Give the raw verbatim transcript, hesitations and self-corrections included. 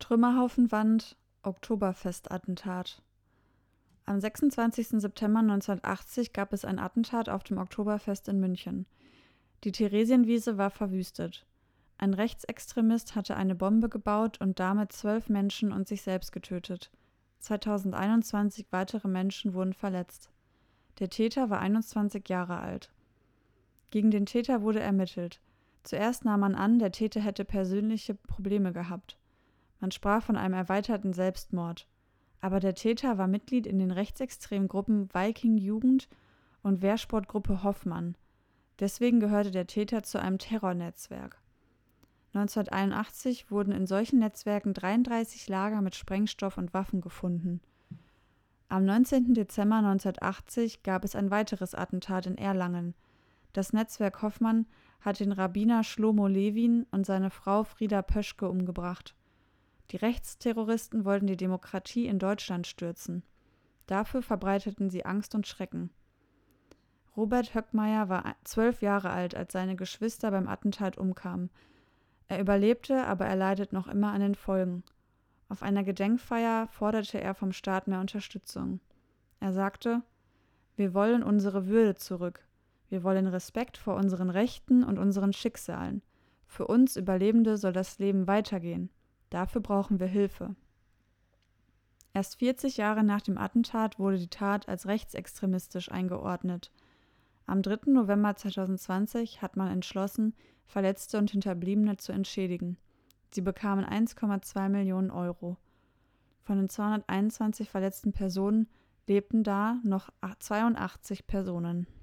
Trümmerhaufenwand, Oktoberfestattentat. Am sechsundzwanzigsten September neunzehnhundertachtzig gab es ein Attentat auf dem Oktoberfest in München. Die Theresienwiese war verwüstet. Ein Rechtsextremist hatte eine Bombe gebaut und damit zwölf Menschen und sich selbst getötet. zweitausendeinundzwanzig weitere Menschen wurden verletzt. Der Täter war einundzwanzig Jahre alt. Gegen den Täter wurde ermittelt. Zuerst nahm man an, der Täter hätte persönliche Probleme gehabt. Man sprach von einem erweiterten Selbstmord. Aber der Täter war Mitglied in den rechtsextremen Gruppen Viking Jugend und Wehrsportgruppe Hoffmann. Deswegen gehörte der Täter zu einem Terrornetzwerk. neunzehnhunderteinundachtzig wurden in solchen Netzwerken dreiunddreißig Lager mit Sprengstoff und Waffen gefunden. Am neunzehnten Dezember neunzehnhundertachtzig gab es ein weiteres Attentat in Erlangen. Das Netzwerk Hoffmann hat den Rabbiner Shlomo Levin und seine Frau Frieda Pöschke umgebracht. Die Rechtsterroristen wollten die Demokratie in Deutschland stürzen. Dafür verbreiteten sie Angst und Schrecken. Robert Höckmeier war zwölf Jahre alt, als seine Geschwister beim Attentat umkamen. Er überlebte, aber er leidet noch immer an den Folgen. Auf einer Gedenkfeier forderte er vom Staat mehr Unterstützung. Er sagte: „Wir wollen unsere Würde zurück. Wir wollen Respekt vor unseren Rechten und unseren Schicksalen. Für uns Überlebende soll das Leben weitergehen. Dafür brauchen wir Hilfe." Erst vierzig Jahre nach dem Attentat wurde die Tat als rechtsextremistisch eingeordnet. Am dritten November zweitausendzwanzig hat man entschlossen, Verletzte und Hinterbliebene zu entschädigen. Sie bekamen eins Komma zwei Millionen Euro. Von den zweihunderteinundzwanzig verletzten Personen lebten da noch zweiundachtzig Personen.